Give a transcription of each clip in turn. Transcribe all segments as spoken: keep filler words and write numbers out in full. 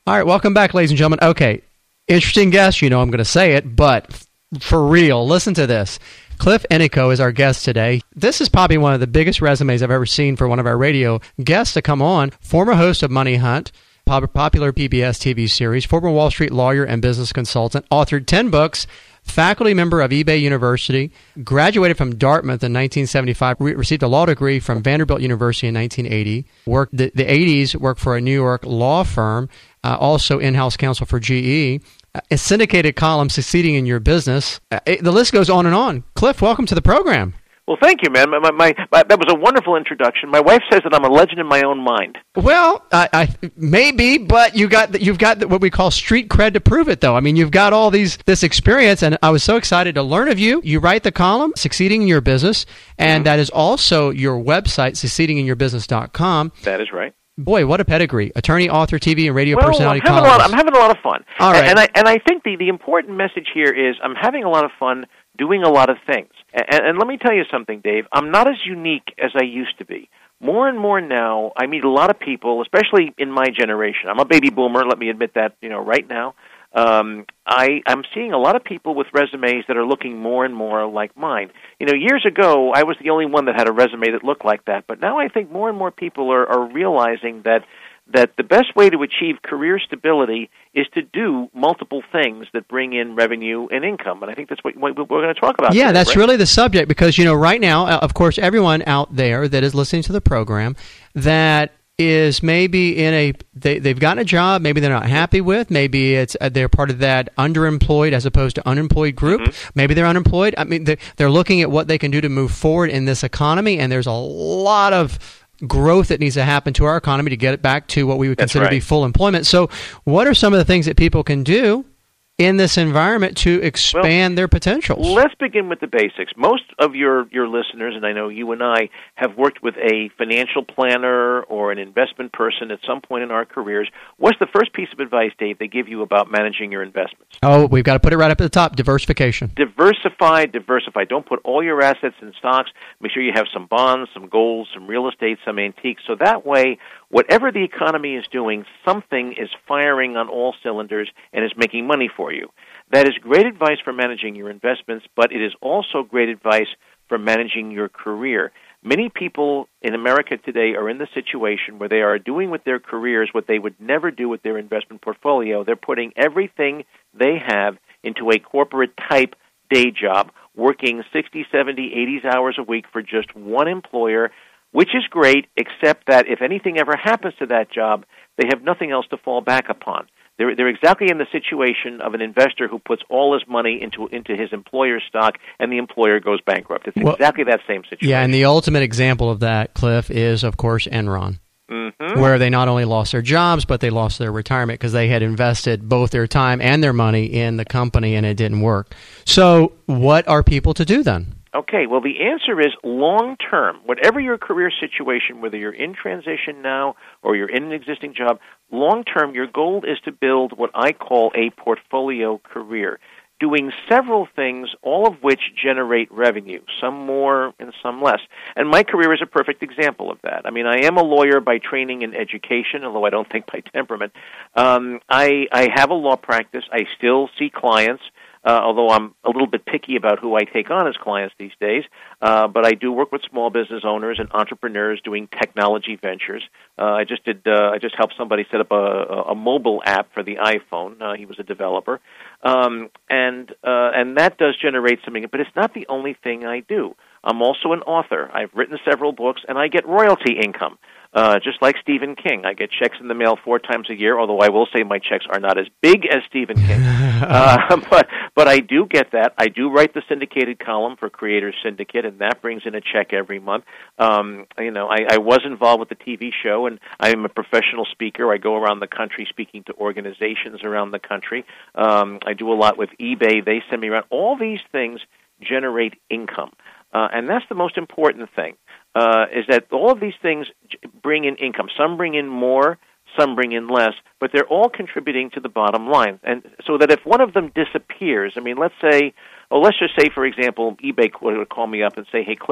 All right, welcome back, ladies and gentlemen. Okay, interesting guest. You know I'm going to say it, but f- for real, listen to this. Cliff Enrico is our guest today. This is probably one of the biggest resumes I've ever seen for one of our radio guests to come on. Former host of Money Hunt, pop- popular P B S T V series, former Wall Street lawyer and business consultant, authored ten books, faculty member of eBay University, graduated from Dartmouth in nineteen seventy-five, re- received a law degree from Vanderbilt University in nineteen eighty, worked the, the eighties, worked for a New York law firm, uh, also in-house counsel for G E, uh, a syndicated column, Succeeding in Your Business. Uh, it, the list goes on and on. Cliff, welcome to the program. Well, thank you, man. My, my, my, that was a wonderful introduction. My wife says that I'm a legend in my own mind. Well, I, I maybe, but you got you've got what we call street cred to prove it, though. I mean, you've got all these this experience, and I was so excited to learn of you. You write the column, Succeeding in Your Business, and mm-hmm. that is also your website, succeeding in your business dot com. That is right. Boy, what a pedigree. Attorney, author, T V, and radio well, personality. I'm having, a lot, I'm having a lot of fun. All right. And I, and I think the, the important message here is I'm having a lot of fun doing a lot of things. And, and let me tell you something, Dave. I'm not as unique as I used to be. More and more now, I meet a lot of people, especially in my generation. I'm a baby boomer, let me admit that, you know, right now. Um, I, I'm seeing a lot of people with resumes that are looking more and more like mine. You know, years ago, I was the only one that had a resume that looked like that, but now I think more and more people are, are realizing that that the best way to achieve career stability is to do multiple things that bring in revenue and income. And I think that's what we're going to talk about Yeah, today, that's right? really the subject because, you know, right now, of course, everyone out there that is listening to the program that is maybe in a, they, they've gotten a job, maybe they're not happy with, maybe it's uh, they're part of that underemployed as opposed to unemployed group, mm-hmm. maybe they're unemployed. I mean, they're, they're looking at what they can do to move forward in this economy, and there's a lot of growth that needs to happen to our economy to get it back to what we would That's consider right. to be full employment. So what are some of the things that people can do in this environment to expand well, their potentials? Let's begin with the basics. Most of your, your listeners, and I know you and I, have worked with a financial planner or an investment person at some point in our careers. What's the first piece of advice, Dave, they give you about managing your investments? Oh, we've got to put it right up at the top, diversification. Diversify, diversify. Don't put all your assets in stocks. Make sure you have some bonds, some gold, some real estate, some antiques. So that way, whatever the economy is doing, something is firing on all cylinders and is making money for you. That is great advice for managing your investments, but it is also great advice for managing your career. Many people in America today are in the situation where they are doing with their careers what they would never do with their investment portfolio. They're putting everything they have into a corporate-type day job, working sixty, seventy, eighty hours a week for just one employer, which is great, except that if anything ever happens to that job, they have nothing else to fall back upon. They're, they're exactly in the situation of an investor who puts all his money into into his employer's stock, and the employer goes bankrupt. It's well, exactly that same situation. Yeah, and the ultimate example of that, Cliff, is, of course, Enron, mm-hmm. where they not only lost their jobs, but they lost their retirement because they had invested both their time and their money in the company, and it didn't work. So what are people to do then? Okay, well, the answer is long-term. Whatever your career situation, whether you're in transition now or you're in an existing job, long-term, your goal is to build what I call a portfolio career, doing several things, all of which generate revenue, some more and some less. And my career is a perfect example of that. I mean, I am a lawyer by training and education, although I don't think by temperament. Um, I, I have a law practice. I still see clients. Uh, although I'm a little bit picky about who I take on as clients these days, uh, but I do work with small business owners and entrepreneurs doing technology ventures. Uh, I just did. Uh, I just helped somebody set up a, a mobile app for the iPhone. Uh, he was a developer, um, and uh, and that does generate something. But it's not the only thing I do. I'm also an author. I've written several books, and I get royalty income. Uh, just like Stephen King. I get checks in the mail four times a year, although I will say my checks are not as big as Stephen King. uh, but but I do get that. I do write the syndicated column for Creators Syndicate, and that brings in a check every month. Um, you know, I, I was involved with the T V show, and I am a professional speaker. I go around the country speaking to organizations around the country. Um, I do a lot with eBay. They send me around. All these things generate income, uh, and that's the most important thing. Uh, is that all of these things bring in income. Some bring in more, some bring in less, but they're all contributing to the bottom line. And so that if one of them disappears, I mean, let's say, well, let's just say, for example, eBay would call me up and say, hey, Cliff,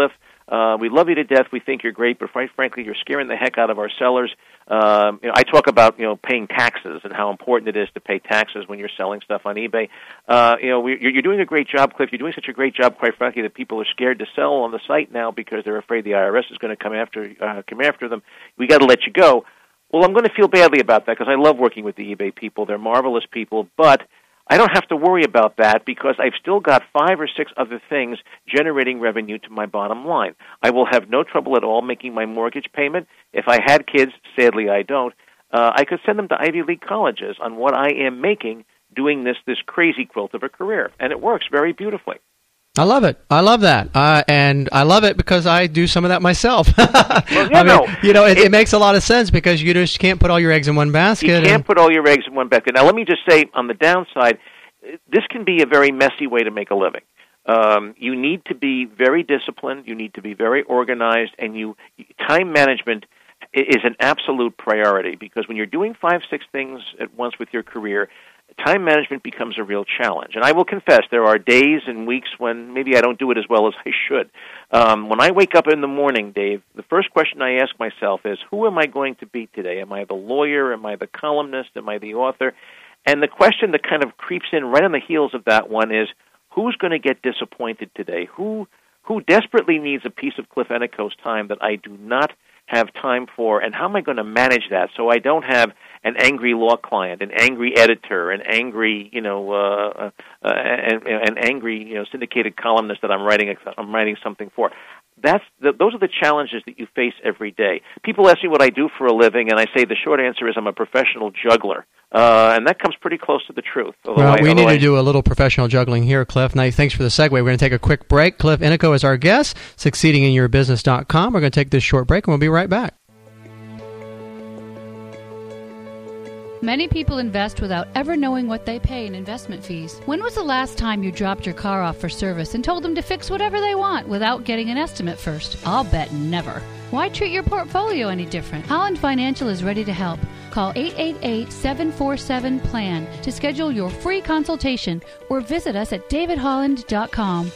Uh, we love you to death. We think you're great, but quite frankly, you're scaring the heck out of our sellers. Um, you know, I talk about you know paying taxes and how important it is to pay taxes when you're selling stuff on eBay. Uh, you know, we, you're, you're doing a great job, Cliff. You're doing such a great job, quite frankly, that people are scared to sell on the site now because they're afraid the I R S is going to come after uh, come after them. We got to let you go. Well, I'm going to feel badly about that because I love working with the eBay people. They're marvelous people, but I don't have to worry about that because I've still got five or six other things generating revenue to my bottom line. I will have no trouble at all making my mortgage payment. If I had kids, sadly I don't, uh, I could send them to Ivy League colleges on what I am making doing this this crazy quilt of a career, and it works very beautifully. I love it. I love that. Uh, and I love it because I do some of that myself. Well, yeah, I mean, no, you know, it, it, it makes a lot of sense because you just can't put all your eggs in one basket. You can't and... put all your eggs in one basket. Now, let me just say, on the downside, this can be a very messy way to make a living. Um, you need to be very disciplined. You need to be very organized, and you time management is an absolute priority because when you're doing five, six things at once with your career, time management becomes a real challenge. And I will confess, there are days and weeks when maybe I don't do it as well as I should. Um, when I wake up in the morning, Dave, the first question I ask myself is, who am I going to be today? Am I the lawyer? Am I the columnist? Am I the author? And the question that kind of creeps in right on the heels of that one is, who's going to get disappointed today? Who who desperately needs a piece of Cliff Enico's time that I do not have time for, and how am I going to manage that so I don't have an angry law client, an angry editor, an angry, you know, uh, uh, an, an angry, you know, syndicated columnist that I'm writing, I'm writing something for. That's the, those are the challenges that you face every day. People ask me what I do for a living, and I say the short answer is I'm a professional juggler, uh, and that comes pretty close to the truth. Well, I, we need I, to do a little professional juggling here, Cliff. Now, thanks for the segue. We're going to take a quick break. Cliff Enico is our guest, succeeding in your business dot com. We're going to take this short break, and we'll be right back. Many people invest without ever knowing what they pay in investment fees. When was the last time you dropped your car off for service and told them to fix whatever they want without getting an estimate first? I'll bet never. Why treat your portfolio any different? Holland Financial is ready to help. Call eight eight eight, seven four seven, P L A N to schedule your free consultation or visit us at david holland dot com.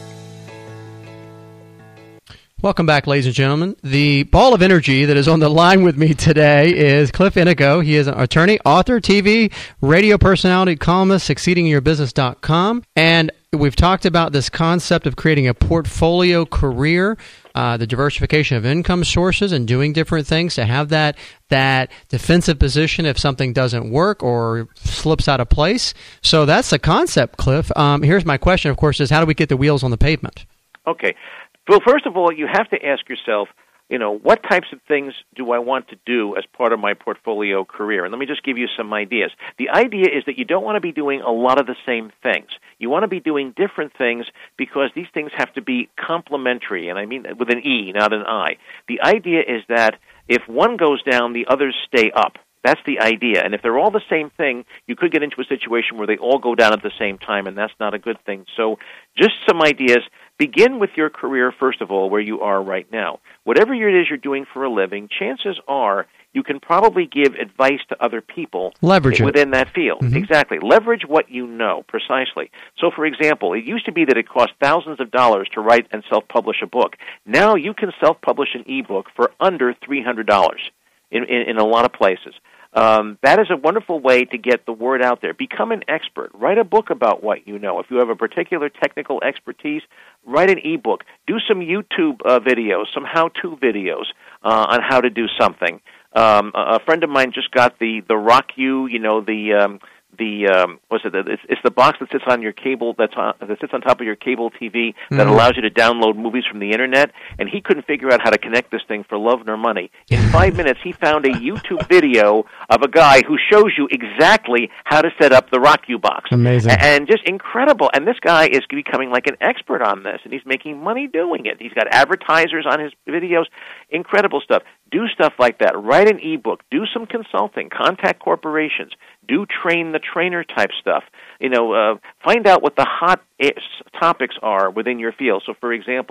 Welcome back, ladies and gentlemen. The ball of energy that is on the line with me today is Cliff Enico. He is an attorney, author, T V, radio personality, columnist, succeeding in your business dot com. And we've talked about this concept of creating a portfolio career, uh, the diversification of income sources and doing different things to have that that defensive position if something doesn't work or slips out of place. So that's the concept, Cliff. Um, here's my question, of course, is how do we get the wheels on the pavement? Okay. Well, first of all, you have to ask yourself, you know, what types of things do I want to do as part of my portfolio career? And let me just give you some ideas. The idea is that you don't want to be doing a lot of the same things. You want to be doing different things because these things have to be complementary, and I mean with an E, not an I. The idea is that if one goes down, the others stay up. That's the idea. And if they're all the same thing, you could get into a situation where they all go down at the same time, and that's not a good thing. So just some ideas. Begin with your career, first of all, where you are right now. Whatever it is you're doing for a living, chances are you can probably give advice to other people Leverage within it. that field. Mm-hmm. Exactly. Leverage what you know, precisely. So, for example, it used to be that it cost thousands of dollars to write and self-publish a book. Now you can self-publish an e-book for under three hundred dollars in, in, in a lot of places. Um, that is a wonderful way to get the word out there. Become an expert. Write a book about what you know. If you have a particular technical expertise, write an e-book. Do some YouTube uh, videos, some how-to videos uh, on how to do something. Um, a friend of mine just got the the Rock U, you know, the um, the um, what's it? It's, it's the box that sits on your cable that's on, that sits on top of your cable T V that mm-hmm. allows you to download movies from the internet. And he couldn't figure out how to connect this thing for love nor money. In five minutes, he found a YouTube video of a guy who shows you exactly how to set up the Rock U box. Amazing, and just incredible. And this guy is becoming like an expert on this, and he's making money doing it. He's got advertisers on his videos. Incredible stuff. Do stuff like that. Write an e-book. Do some consulting. Contact corporations. Do train the trainer type stuff. You know, uh, find out what the hot topics are within your field. So, for example,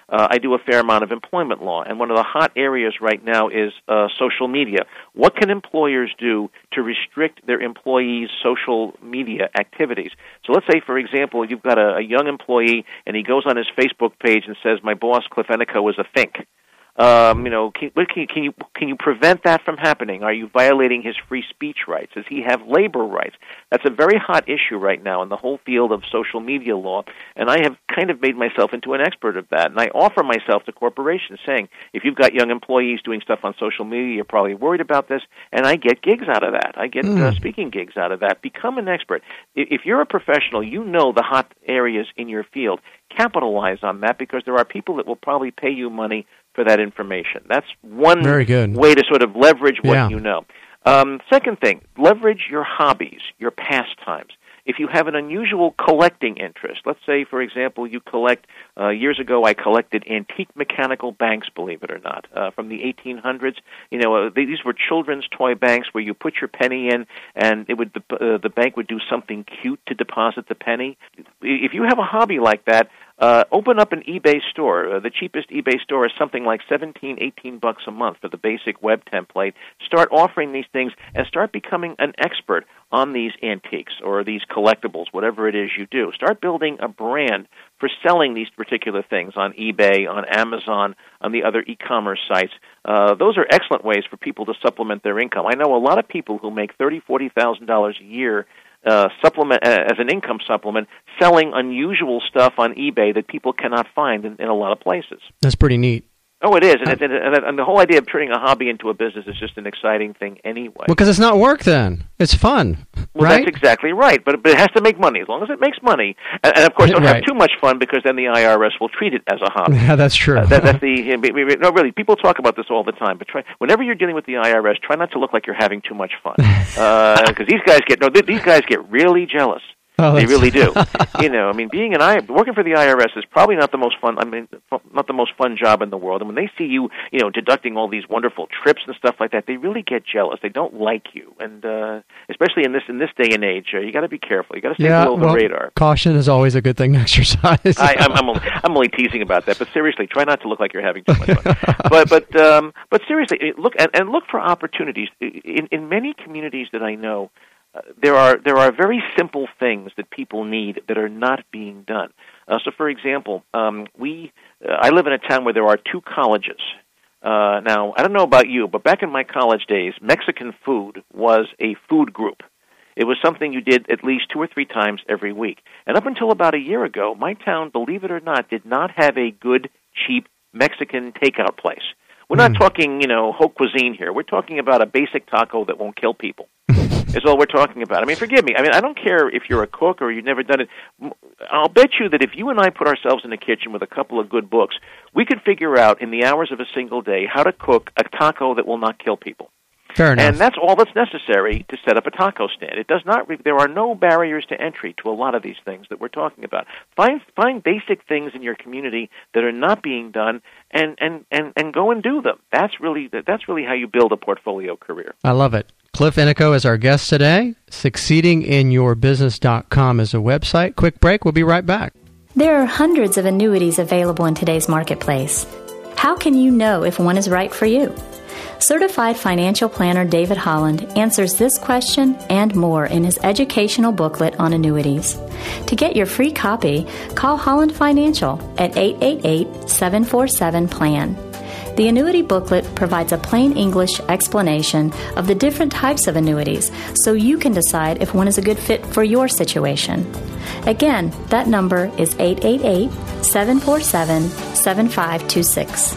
Uh, I do a fair amount of employment law, and one of the hot areas right now is uh, social media. What can employers do to restrict their employees' social media activities? So let's say, for example, you've got a, a young employee, and he goes on his Facebook page and says, "My boss, Cliff Enico, is a fink." Um, you know, can, can, can you can you prevent that from happening? Are you violating his free speech rights? Does he have labor rights? That's a very hot issue right now in the whole field of social media law, and I have kind of made myself into an expert of that. And I offer myself to corporations, saying, if you've got young employees doing stuff on social media, you're probably worried about this, and I get gigs out of that. I get mm. uh, speaking gigs out of that. Become an expert. If you're a professional, you know the hot areas in your field. Capitalize on that, because there are people that will probably pay you money for that information. That's one Very good. way to sort of leverage what yeah. you know. Um, second thing, leverage your hobbies, your pastimes. If you have an unusual collecting interest, let's say, for example, you collect, uh, years ago I collected antique mechanical banks, believe it or not, uh, from the eighteen hundreds. You know, uh, these were children's toy banks where you put your penny in, and it would uh, the bank would do something cute to deposit the penny. If you have a hobby like that, Uh, open up an eBay store. Uh, the cheapest eBay store is something like seventeen, eighteen bucks a month for the basic web template. Start offering these things and start becoming an expert on these antiques or these collectibles, whatever it is you do. Start building a brand for selling these particular things on eBay, on Amazon, on the other e-commerce sites. Uh, those are excellent ways for people to supplement their income. I know a lot of people who make thirty thousand dollars, forty thousand dollars a year Uh, supplement uh, as an income supplement, selling unusual stuff on eBay that people cannot find in, in a lot of places. That's pretty neat. Oh, it is, and, it, and, and the whole idea of turning a hobby into a business is just an exciting thing anyway. Well, because it's not work then. It's fun, well, right? That's exactly right, but, but it has to make money. As long as it makes money, and, and of course, don't right. have too much fun, because then the I R S will treat it as a hobby. Yeah, that's true. Uh, that, that's the no, really. People talk about this all the time, but try whenever you're dealing with the I R S, try not to look like you're having too much fun, because uh, these guys get no, these guys get really jealous. Oh, they really do. You know, I mean, being an I working for the I R S is probably not the most fun. I mean, not the most fun job in the world. And when they see you, you know, deducting all these wonderful trips and stuff like that, they really get jealous. They don't like you, and uh, especially in this in this day and age, uh, you got to be careful. You got to stay yeah, below well, the radar. Caution is always a good thing to exercise. I, I'm, I'm, only, I'm only teasing about that, but seriously, try not to look like you're having too much fun. but but um, but seriously, look and, and look for opportunities in in many communities that I know. Uh, there are there are very simple things that people need that are not being done. Uh, so, for example, um, we uh, I live in a town where there are two colleges. Uh, now, I don't know about you, but back in my college days, Mexican food was a food group. It was something you did at least two or three times every week. And up until about a year ago, my town, believe it or not, did not have a good, cheap Mexican takeout place. We're not mm. talking, you know, haute cuisine here. We're talking about a basic taco that won't kill people. Is all we're talking about. I mean, forgive me. I mean, I don't care if you're a cook or you've never done it. I'll bet you that if you and I put ourselves in the kitchen with a couple of good books, we could figure out in the hours of a single day how to cook a taco that will not kill people. Fair enough. And that's all that's necessary to set up a taco stand. It does not. Re- there are no barriers to entry to a lot of these things that we're talking about. Find find basic things in your community that are not being done, and and, and, and go and do them. That's really that's really how you build a portfolio career. I love it. Cliff Enico is our guest today. succeeding in your business dot com is a website. Quick break. We'll be right back. There are hundreds of annuities available in today's marketplace. How can you know if one is right for you? Certified financial planner David Holland answers this question and more in his educational booklet on annuities. To get your free copy, call Holland Financial at eight eight eight, seven four seven, P L A N. The annuity booklet provides a plain English explanation of the different types of annuities so you can decide if one is a good fit for your situation. Again, that number is eight eight eight, seven four seven, seven five two six.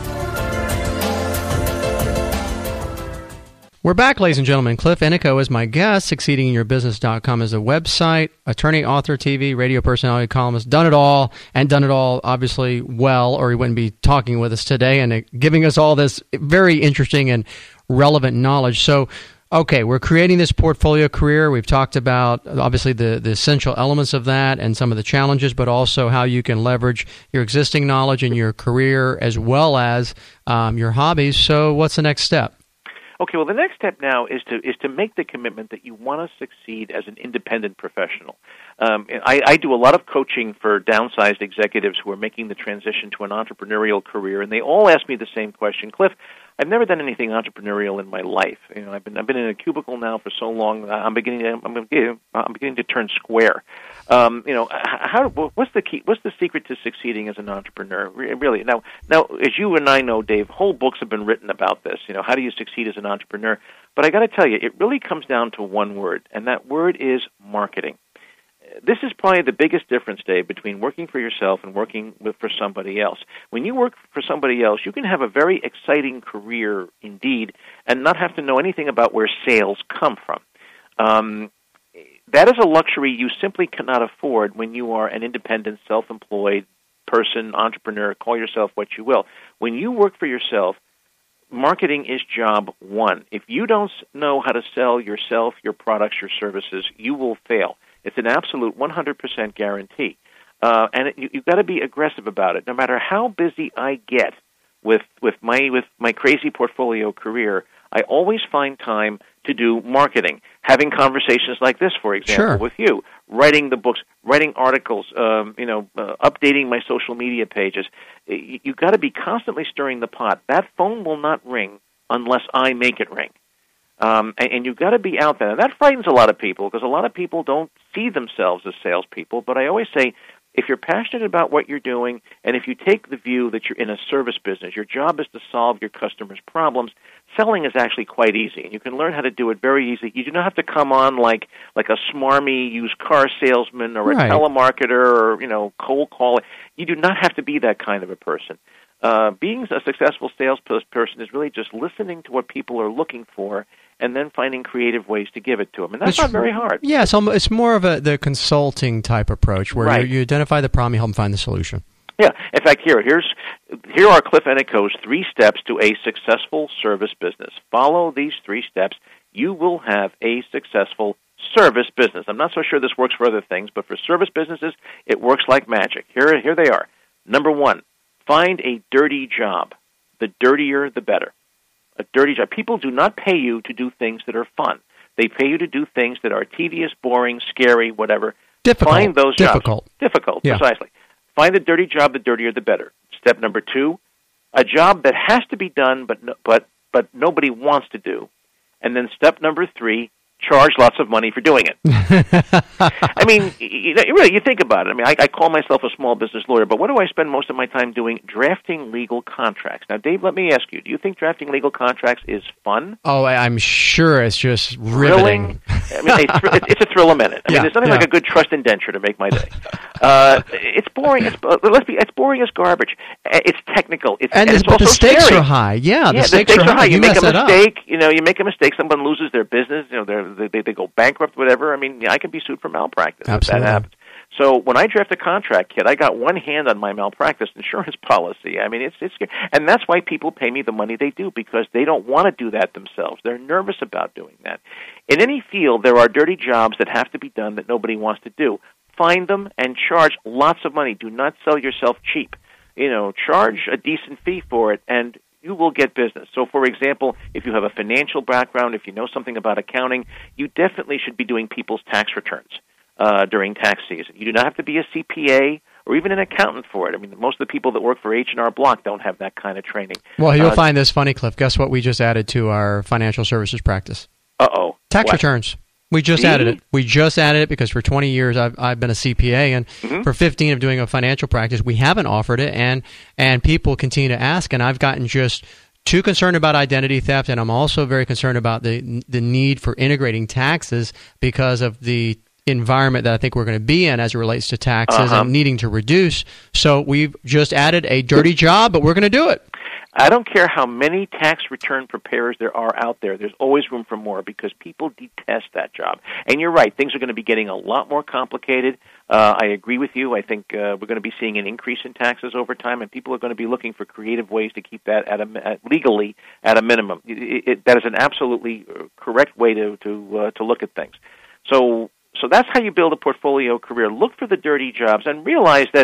We're back, ladies and gentlemen. Cliff Enico is my guest. succeeding in your business dot com is a website. Attorney, author, T V, radio personality, columnist. Done it all, and done it all, obviously, well, or he wouldn't be talking with us today and giving us all this very interesting and relevant knowledge. So, okay, we're creating this portfolio career. We've talked about, obviously, the, the essential elements of that and some of the challenges, but also how you can leverage your existing knowledge in your career as well as um, your hobbies. So what's the next step? Okay, well, the next step now is to is to make the commitment that you want to succeed as an independent professional. Um, I, I do a lot of coaching for downsized executives who are making the transition to an entrepreneurial career, and they all ask me the same question, Cliff. I've never done anything entrepreneurial in my life. You know, I've been I've been in a cubicle now for so long. I'm beginning to I'm beginning, I'm beginning to turn square. Um, you know, how what's the key? What's the secret to succeeding as an entrepreneur? Really, now now as you and I know, Dave, whole books have been written about this. You know, how do you succeed as an entrepreneur? But I got to tell you, it really comes down to one word, and that word is marketing. This is probably the biggest difference, Dave, between working for yourself and working with, for somebody else. When you work for somebody else, you can have a very exciting career indeed and not have to know anything about where sales come from. Um, that is a luxury you simply cannot afford when you are an independent, self-employed person, entrepreneur, call yourself what you will. When you work for yourself, marketing is job one. If you don't know how to sell yourself, your products, your services, you will fail. It's an absolute one hundred percent guarantee. Uh, and it, you, you've got to be aggressive about it. No matter how busy I get with, with, my, with my crazy portfolio career, I always find time to do marketing, having conversations like this, for example, sure. with you, writing the books, writing articles, um, you know, uh, updating my social media pages. You, you've got to be constantly stirring the pot. That phone will not ring unless I make it ring. Um, and, and you've got to be out there. And that frightens a lot of people because a lot of people don't see themselves as salespeople. But I always say, if you're passionate about what you're doing, and if you take the view that you're in a service business, your job is to solve your customers' problems, selling is actually quite easy. And you can learn how to do it very easily. You do not have to come on like like a smarmy used car salesman or a right. telemarketer or, you know, cold calling. You do not have to be that kind of a person. Uh, being a successful salesperson is really just listening to what people are looking for and then finding creative ways to give it to them. And that's it's, not very hard. Yeah, it's, almost, it's more of a the consulting type approach where right. you, you identify the problem, you help them find the solution. Yeah. In fact, here, here's here are Cliff Ennico's three steps to a successful service business. Follow these three steps. You will have a successful service business. I'm not so sure this works for other things, but for service businesses, it works like magic. Here, here they are. Number one, find a dirty job. The dirtier, the better. A dirty job. People do not pay you to do things that are fun. They pay you to do things that are tedious, boring, scary, whatever. Difficult. Find those Difficult. jobs. Difficult. Yeah. Precisely. Find a dirty job. The dirtier, the better. Step number two, a job that has to be done, but no, but but nobody wants to do. And then step number three, charge lots of money for doing it. I mean, you know, really, you think about it. I mean, I, I call myself a small business lawyer, but what do I spend most of my time doing? Drafting legal contracts. Now, Dave, let me ask you, do you think drafting legal contracts is fun? Oh, I'm sure it's just riveting. I mean, a thr- it's a thrill a minute. I yeah, mean, there's nothing yeah. like a good trust indenture to make my day. Uh, it's boring. It's, uh, let's be. It's boring as garbage. It's technical. It's, and and it's but also the stakes scary. are high. Yeah, yeah the, stakes the stakes are high. You, You make mess a that up. mistake. You know, you make a mistake. Someone loses their business. You know, they they they go bankrupt, whatever. I mean, I can be sued for malpractice Absolutely. if that happens. So when I draft a contract, kid, I got one hand on my malpractice insurance policy. I mean, it's it's and that's why people pay me the money they do, because they don't want to do that themselves. They're nervous about doing that. In any field, there are dirty jobs that have to be done that nobody wants to do. Find them and charge lots of money. Do not sell yourself cheap. You know, charge a decent fee for it, and you will get business. So, for example, if you have a financial background, if you know something about accounting, you definitely should be doing people's tax returns uh, during tax season. You do not have to be a C P A or even an accountant for it. I mean, most of the people that work for H and R Block don't have that kind of training. Well, you'll uh, find this funny, Cliff. Guess what we just added to our financial services practice? Uh-oh. Tax What? returns. We just See? added it. We just added it because for twenty years I've I've been a C P A, and Mm-hmm. for fifteen of doing a financial practice, we haven't offered it, and and people continue to ask, and I've gotten just too concerned about identity theft, and I'm also very concerned about the the need for integrating taxes because of the environment that I think we're going to be in as it relates to taxes Uh-huh. and needing to reduce. So we've just added a dirty job, but we're going to do it. I don't care how many tax return preparers there are out there. There's always room for more because people detest that job. And you're right. Things are going to be getting a lot more complicated. Uh, I agree with you. I think uh, we're going to be seeing an increase in taxes over time, and people are going to be looking for creative ways to keep that at a, at, legally at a minimum. It, it, that is an absolutely correct way to to, uh, to look at things. So, so that's how you build a portfolio career. Look for the dirty jobs and realize that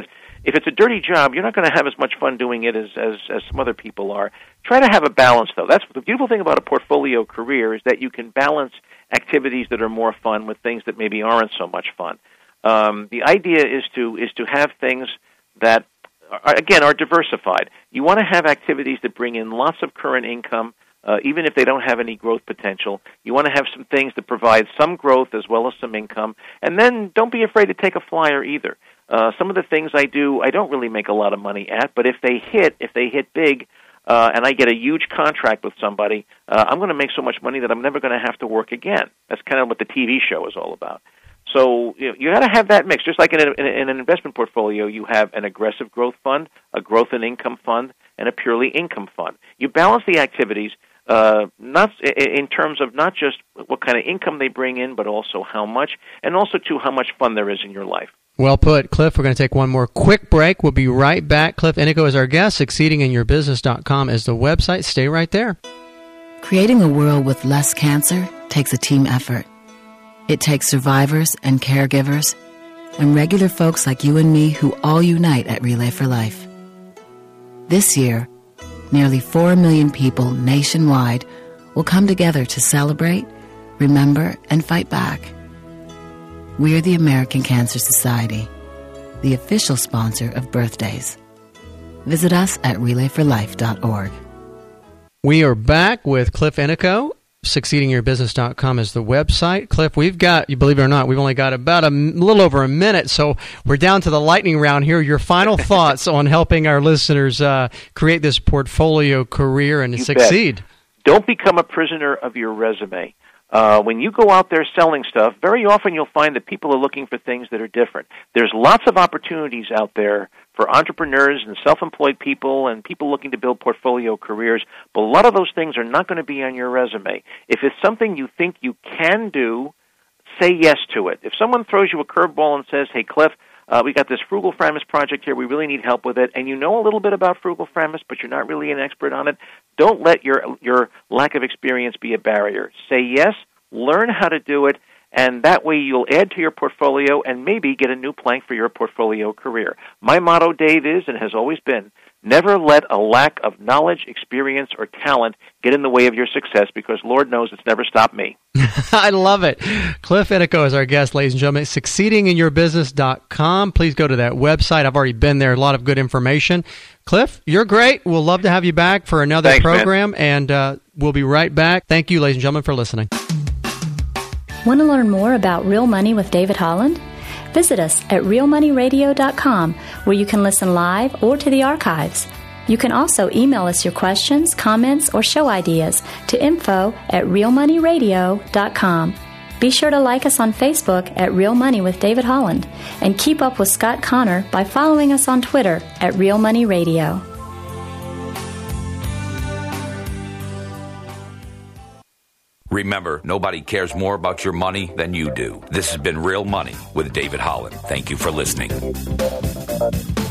if it's a dirty job, you're not going to have as much fun doing it as, as, as some other people are. Try to have a balance, though. That's the beautiful thing about a portfolio career is that you can balance activities that are more fun with things that maybe aren't so much fun. Um, the idea is to is to have things that, are, again, are diversified. You want to have activities that bring in lots of current income, uh, even if they don't have any growth potential. You want to have some things that provide some growth as well as some income. And then don't be afraid to take a flyer either. Uh, some of the things I do, I don't really make a lot of money at, but if they hit, if they hit big, uh, and I get a huge contract with somebody, uh, I'm going to make so much money that I'm never going to have to work again. That's kind of what the T V show is all about. So you know, you got to have that mix. Just like in, a, in an investment portfolio, you have an aggressive growth fund, a growth and income fund, and a purely income fund. You balance the activities uh, not in terms of not just what kind of income they bring in, but also how much, and also, too, how much fun there is in your life. Well put, Cliff. We're going to take one more quick break. We'll be right back. Cliff Inico is our guest. succeeding in your business dot com is the website. Stay right there. Creating a world with less cancer takes a team effort. It takes survivors and caregivers and regular folks like you and me who all unite at Relay for Life. This year, nearly four million people nationwide will come together to celebrate, remember, and fight back. We're the American Cancer Society, the official sponsor of birthdays. Visit us at relay for life dot org. We are back with Cliff Inico. succeeding your business dot com is the website. Cliff, we've got, you believe it or not, we've only got about a m- little over a minute, so we're down to the lightning round here. Your final thoughts on helping our listeners uh, create this portfolio career and you succeed. Bet. Don't become a prisoner of your resume. Uh, when you go out there selling stuff, very often you'll find that people are looking for things that are different. There's lots of opportunities out there for entrepreneurs and self-employed people and people looking to build portfolio careers, but a lot of those things are not going to be on your resume. If it's something you think you can do, say yes to it. If someone throws you a curveball and says, hey, Cliff, Uh, we got this Frugal Framus project here. We really need help with it. And you know a little bit about Frugal Framus, but you're not really an expert on it. Don't let your your lack of experience be a barrier. Say yes, learn how to do it, and that way you'll add to your portfolio and maybe get a new plank for your portfolio career. My motto, Dave, is and has always been, never let a lack of knowledge, experience, or talent get in the way of your success, because Lord knows it's never stopped me. I love it. Cliff Inico is our guest, ladies and gentlemen. succeeding in your business dot com. Please go to that website. I've already been there. A lot of good information. Cliff, you're great. We'll love to have you back for another Thanks, program, man. and uh, we'll be right back. Thank you, ladies and gentlemen, for listening. Want to learn more about Real Money with David Holland? Visit us at real money radio dot com, where you can listen live or to the archives. You can also email us your questions, comments, or show ideas to info at real money radio dot com. Be sure to like us on Facebook at Real Money with David Holland, and keep up with Scott Connor by following us on Twitter at Real Money Radio. Remember, nobody cares more about your money than you do. This has been Real Money with David Holland. Thank you for listening.